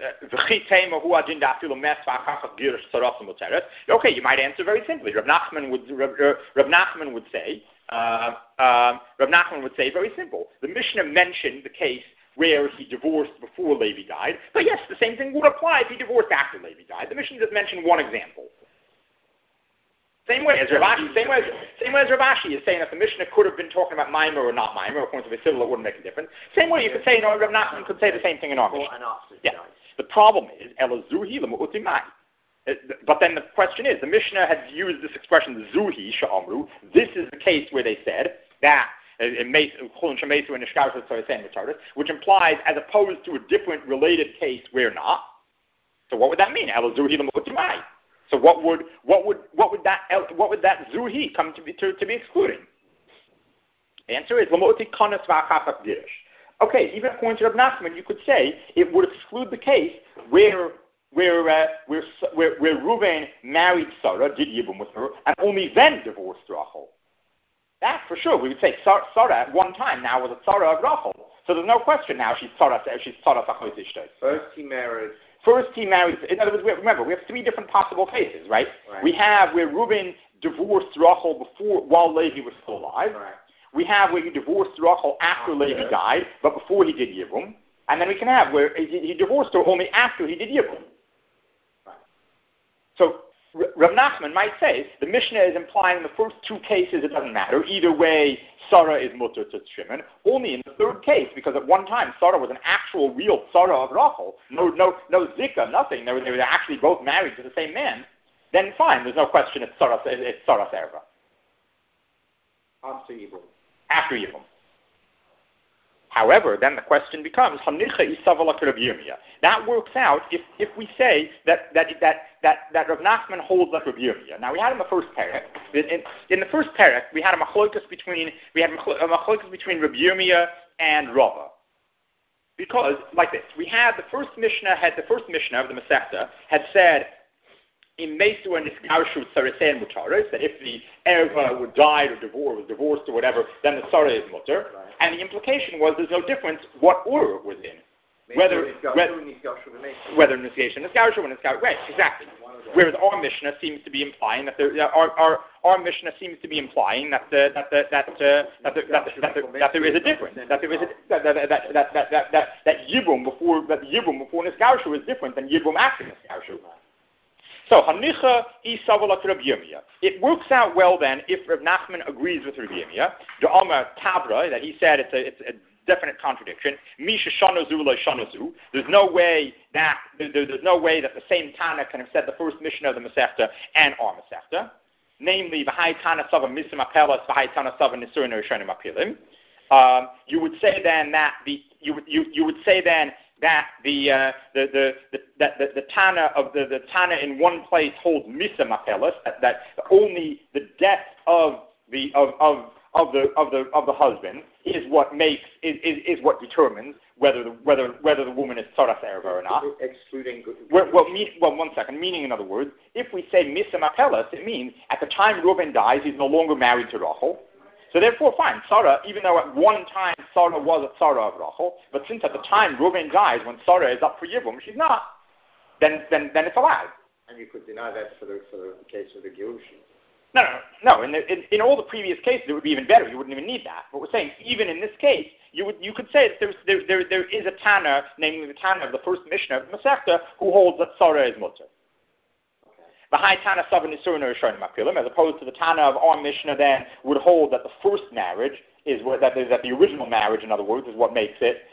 okay, you might answer very simply. Rav Nachman would say very simple. The Mishnah mentioned the case where he divorced before Levi died, but yes, the same thing would apply if he divorced after Levi died. The Mishnah just mentioned one example. Same way as Rav Ashi is saying that the Mishnah could have been talking about Maimer or not Maimer. According to Bis Hillel, it wouldn't make a difference. Same way you could say, Rav Nachman could say the same thing in our Mishnah. Yeah. The problem is, but then the question is, the Mishnah had used this expression, Zuhi Sha'amru. This is the case where they said that, which implies as opposed to a different related case where not. So what would that mean? So what would that zuhi come to be excluding? The answer is lamoti kanas v'achafas girish. Okay, even according to Rav Nachman, you could say it would exclude the case where Reuven married Sarah, did Yibum with her, and only then divorced Rachel. That for sure, we would say Sarah at one time now was a Sarah of Rachel. So there's no question now she's Sarah Sachos Ishtai. First he married. In other words, remember, we have three different possible cases, right? We have where Reuven divorced Rachel while Levi was still alive. Right. We have where he divorced Rachel after Levi died, but before he did Yibum. And then we can have where he divorced her only after he did Yibum. Right. So Rav Nachman might say the Mishnah is implying in the first two cases it doesn't matter. Either way, Sarah is mutter to Shimon. Only in the third case, because at one time Sarah was an actual real Sarah of Rachel. No zika, nothing. They were actually both married to the same man. Then fine, there's no question it's Sarah Serva. After Yibum. After Yibum. However, then the question becomes, that works out if we say that Rav Nachman holds like Rav Yirmiyah. Now we had in the first parak. In the first parak, we had a machlokas between Rav Yirmiyah and Rava. Because like this, we had the first Mishnah of the Masechta had said in Mesu and Niskarshu Sarasen Mutaris, that if the Erva would die or was divorced or whatever, then the Sarah is mutter. Right. And the implication was there's no difference what order it was in. Whether Niskarshu or Niskarshu, right, exactly. Whereas our Mishnah seems to be implying that there is a difference. That Yibum before Niskarshu is different than Yibum after Niskarshu. So, Hanicha Isavalak Rav Yirmiyah. It works out well then if Rav Nachman agrees with Rav Yirmiyah. The Amar Tabra, that he said it's a definite contradiction. Misha Shanozu lo Shanozu. There's no way that the same Tana can have said the first Mishnah of the Masechta and our Masechta. Namely, V'hai Tana Sava Misim Apelas, V'hai Tana Sava Nisurno Rishonim Apilim. You would say then that the Tana in one place holds misa mapelas, that only the death of the husband is what determines whether the woman is tzarach erva or not. Excluding. One second. Meaning, in other words, if we say misa mapelas, it means at the time Reuven dies, he's no longer married to Rachel. So therefore, fine, Sarah, even though at one time Sarah was a Sarah of Rachel, but since at the time Reuven dies, when Sarah is up for Yibum, she's not, then it's allowed. And you could deny that for the case of the Gerushin. No. In all the previous cases, it would be even better. You wouldn't even need that. But we're saying, even in this case, you could say that there is a Tana, namely the Tana of the first Mishnah of the Masechta, who holds that Sarah is mutter. The high Tana Savan Nisurno Rishonim Apilim, as opposed to the Tana of our Mishnah, then would hold that the first marriage is that the original marriage, in other words, is what makes it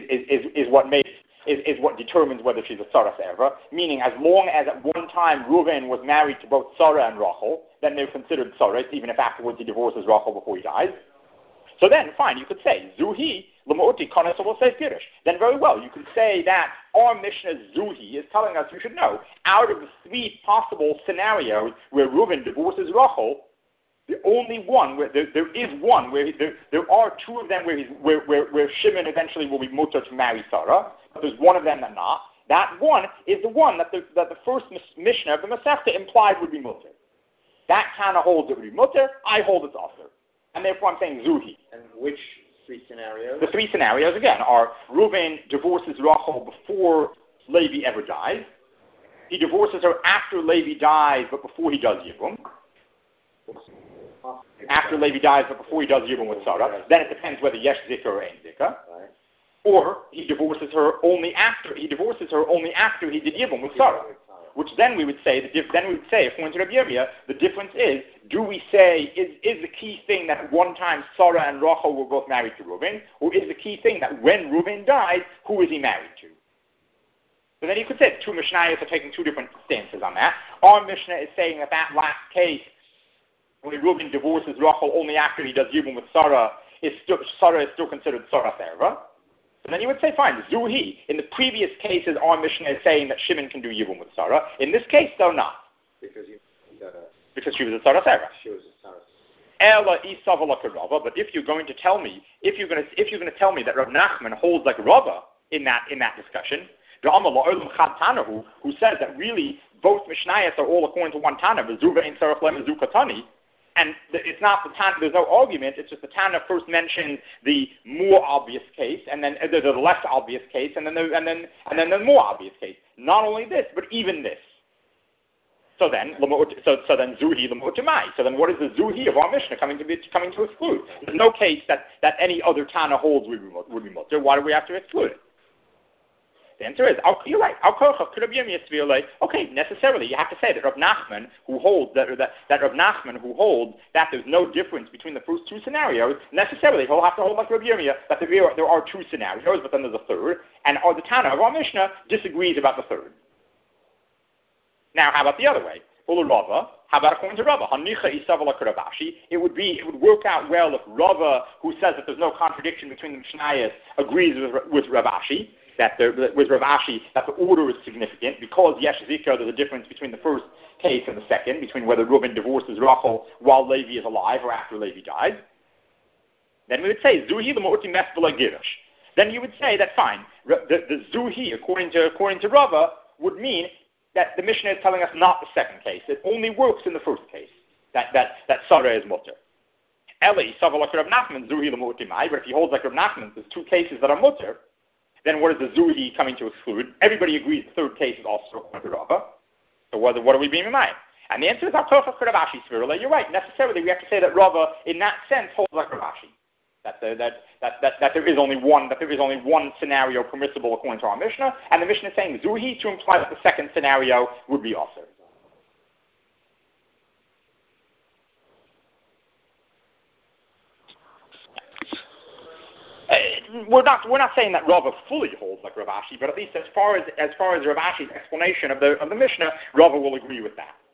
is what determines whether she's a Sarah Erva. Meaning, as long as at one time Reuven was married to both Sarah and Rachel, then they're considered Sarah, even if afterwards he divorces Rachel before he dies. So then, fine, you could say Zuhi Lamaoti Konasovo says Girish. Then very well, you could say that our Mishnah Zuhi is telling us you should know out of the three possible scenarios where Reuven divorces Rachel, the only one where there is one where there are two of them where Shimon eventually will be mutter to marry Sarah, but there's one of them that not. That one is the one that the first Mishnah of the Masechta implied would be mutter. That kind of holds it would be mutter. I hold it's also. And therefore I'm saying Zuhi. And which three scenarios? The three scenarios, again, are Reuven divorces Rachel before Levi ever dies. He divorces her after Levi dies, but before he does Yibum. After Levi dies, but before he does Yibum with Sarah. Then it depends whether Yesh Zika or Ein Zika. Right. Or he divorces her only after he did Yibum with Sarah. Which then we would say, according to Rabbi Yirmiyah, the difference is, do we say, is the key thing that at one time Sarah and Rachel were both married to Reuven, or is the key thing that when Reuven died, who is he married to? So then you could say the two Mishnayos are taking two different stances on that. Our Mishnah is saying that last case, when Reuven divorces Rachel only after he does Yibum with Sarah, Sarah is still considered Sarah Erva. And then you would say, fine, Zuhi. In the previous cases, our Mishnah is saying that Shimon can do Yibum with Sarah. In this case, though, not. Because she was a Tzara Sarah. She was a Tzara. Ella Isavala Rava, but if you're going to tell me that Rav Nachman holds like Rava in that discussion, who says that really both Mishnayos are all according to one Tana, V'zuva ein tzarech lem v'zu katani, and it's not the Tana. There's no argument. It's just the Tana first mentioned the more obvious case, and then the less obvious case, and then the more obvious case. Not only this, but even this. So then Zuhi L'Mu'tamai. So then what is the Zuhi of our Mishnah coming to exclude? There's no case that any other Tana holds would be mutter. Why do we have to exclude it? The answer is, you're right. Okay, necessarily you have to say that Rav Nachman who holds that there's no difference between the first two scenarios, necessarily he'll have to hold like Rabbi Yirmiyah that there are two scenarios, but then there's a third, and the Tana of our Mishnah disagrees about the third. Now, how about the other way? Rava, how about according to Rava? It would work out well if Rava, who says that there's no contradiction between the Mishnayos, agrees with Rav Ashi, that the order is significant because Yesh Zikah, there's a difference between the first case and the second, between whether Reuben divorces Rachel while Levi is alive or after Levi dies. Then we would say Zuhi l'Mu'ti mes v'lo girish. Then you would say that fine. The Zuhi, according to Rava, would mean that the Mishnah is telling us not the second case. It only works in the first case. That Sarah is mutter. Eli Saval like Rav Nachman Zuhi l'Mu'ti mai. But if he holds like Rav Nachman, there's two cases that are mutter. Then what is the Zuhi coming to exclude? Everybody agrees the third case is also according to Rava. So what are we being in mind? And the answer is you're right. Necessarily, we have to say that Rava, in that sense, holds like Rav Ashi. That there is only one scenario permissible according to our Mishnah, and the Mishnah is saying Zuhi to imply that the second scenario would be also. We're not saying that Rava fully holds like Rav Ashi, but at least as far as Rav Ashi's explanation of the Mishnah, Rava will agree with that.